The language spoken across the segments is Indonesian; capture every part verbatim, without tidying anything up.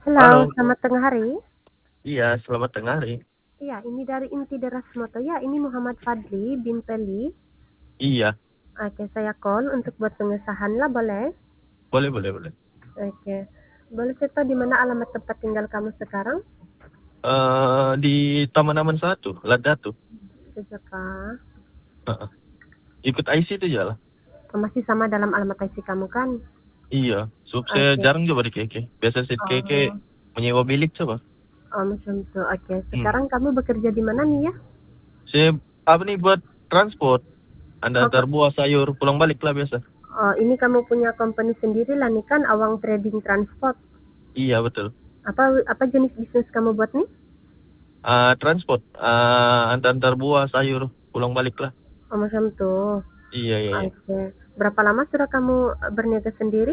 Halo, Halo. selamat tengah hari. Iya, selamat tengah hari. Iya, ini dari Inti Deras Moto. Ya, ini Muhammad Fadli bin Peli. Iya, Oke, saya call untuk buat pengesahan lah, boleh? boleh boleh boleh. Oke. Boleh saya tahu di mana alamat tempat tinggal kamu sekarang? Eh di Taman Aman satu, Ladatu. Siapa? Heeh. Ikut I C itu jalan. Masih sama dalam alamat I C kamu kan? Iya, sub saya Oke. jarang coba di Keke. Biasa si Keke Oh, menyewa bilik coba. oh macam itu. Oke, Hmm. sekarang kamu bekerja di mana nih ya? Saya apa nih buat transport. Anda Oh, antar ke- buah sayur pulang balik lah biasa. oh, ini kamu punya company sendiri lah nih kan, Awang Trading Transport. Iya betul. Apa apa jenis bisnis kamu buat nih? Ah transport, ah antar antar buah sayur pulang balik lah. Oh, macam itu. Iya iya iya. Oke. Berapa lama sudah kamu berniaga sendiri?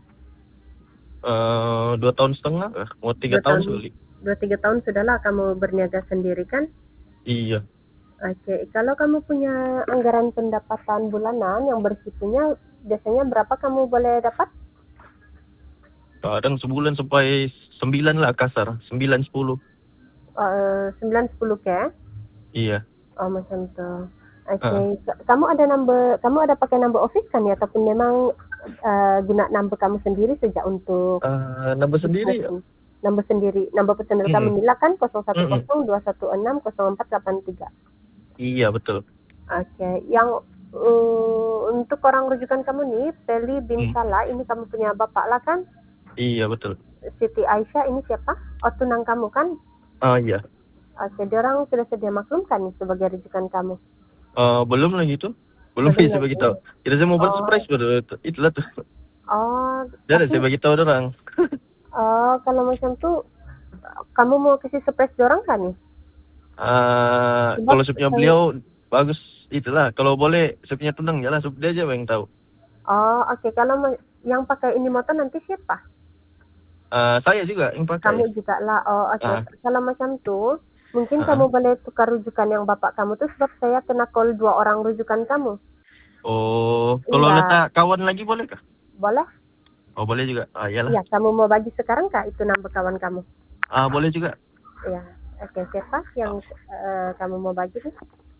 Eh dua tahun setengah, eh, mau tiga Dua tahun tahun, sekali. dua tiga tahun sudahlah kamu berniaga sendiri kan? Iya. Oke. Kalau kamu punya anggaran pendapatan bulanan yang bersitunya biasanya berapa kamu boleh dapat? Kadang sebulan sampai sembilan lah kasar, sembilan sepuluh. Eh, sembilan sepuluh ke? Iya. Oh macam itu. Oke. Heeh. Ka- Kamu ada number, kamu ada pakai number office kan ya? Ataupun memang eh, guna number kamu sendiri sejak untuk Eh, nambah sendiri bisnis ya? ini? Number sendiri, number personal kamu Mm-mm. nila kan nol satu Mm-mm. nol dua satu enam nol empat delapan tiga. Iya betul. Oke, yang uh, untuk orang rujukan kamu nih, Peli bin Mm. Salah, ini kamu punya bapak lah kan? Iya betul. Siti Aisyah ini siapa? Oh, tunang kamu kan? Ah iya. Oke, dia orang sudah sedia maklum kan nih sebagai rujukan kamu? Eh, belum lagi itu. Belum Belum bisa bagi lagi. tahu. Kita saya mau buat Oh, surprise pada itu. Itulah tuh. oh, Jadi tapi saya bagi tahu orang. oh, kalau macam tuh kamu mau kasih surprise dia orang kan nih? Eh, Sebab kalau supnya saya, beliau bagus itulah. Kalau boleh supnya tenang ya lah. Sup dia aja yang tahu. oh oke, okay. Kalau yang pakai ini motor nanti siapa? Eh, saya juga yang pakai. Kamu juga lah. Oh oke, okay. Ah, Kalau macam tuh mungkin ah. kamu boleh tukar rujukan yang bapak kamu tuh sebab saya kena call dua orang rujukan kamu. Oh, kalau Iya, letak kawan lagi boleh kah? boleh? Oh boleh juga. Ah iyalah. Iya, kamu mau bagi sekarang kah itu nama kawan kamu? Ah boleh juga. Iya, oke, okay. Siapa yang uh, kamu mau bagi nih?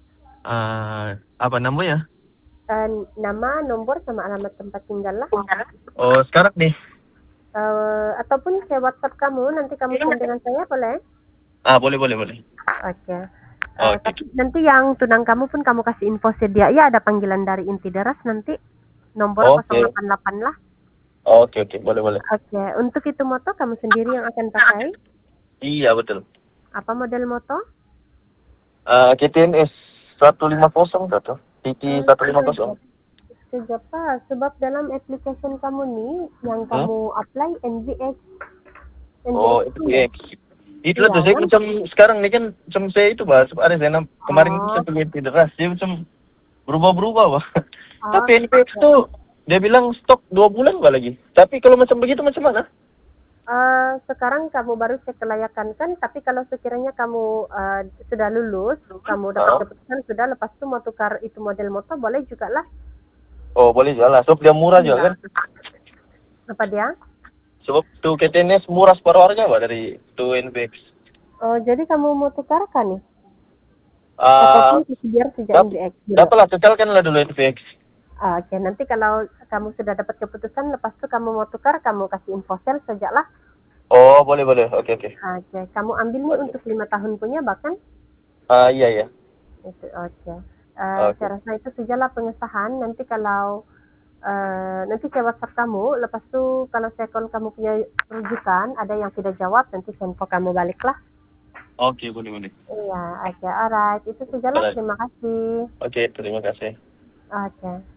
Ah apa namanya? Uh, nama, nomor, sama alamat tempat tinggal lah. Oh sekarang nih. Uh, ataupun saya WhatsApp kamu, nanti kamu send dengan saya, boleh? Ah boleh boleh boleh. Oke. Okay. Uh, Oke. tapi nanti yang tunang kamu pun kamu kasih info sedia. Ya, ada panggilan dari Inti Deras nanti nomor nol Oke. delapan delapan lah. Oke oke boleh boleh. Oke, okay. Untuk itu moto kamu sendiri yang akan pakai? Iya betul. Apa model moto? Uh, K T N S satu lima nol satu. T T Uh, satu lima nol. Sekejap Pak, sebab dalam application kamu nih yang Hmm? kamu apply N V X, Oh N V X itu itu ya? X. Itulah Iya tuh saya kan? macam sekarang nih kan macam saya itu bahas ada saya nam- kemarin Oh, saya pergi deras dia macam berubah-berubah bah. oh, Tapi N P X tuh dia bilang stok dua bulan bah lagi. Tapi kalau macam begitu macam mana? uh, sekarang kamu baru cek kelayakan kan, tapi kalau sekiranya kamu uh, sudah lulus, kamu dapat Ah. keputusan sudah, lepas itu mau tukar itu model motor, boleh juga lah. Oh boleh jalan. Sebab dia murah Iya. juga kan. Apa dia? Sebab tuh K T N S murah separuh harga bah dari tuh N P X. Oh, jadi kamu mau tukarkan nih? Ah, Ataupun biar sejak dap N V X dulu? dapatlah cekalkanlah dulu N P X. Ah, oke, nanti kalau kamu sudah dapat keputusan, lepas itu kamu mau tukar, kamu kasih info sel sejak lah. Oh boleh boleh. Oke oke. Oke, kamu ambil nih untuk lima tahun punya bahkan. Ah iya iya. Itu oke. Uh, Oke. saya rasa itu sajalah pengesahan. Nanti kalau uh, nanti saya WhatsApp kamu, lepas itu kalau saya call kamu punya rujukan, ada yang tidak jawab, nanti saya info kamu balik lah. Oke boleh boleh. Iya, oke, alright. Itu sajalah. Alright. Terima kasih. Oke terima kasih. Oke.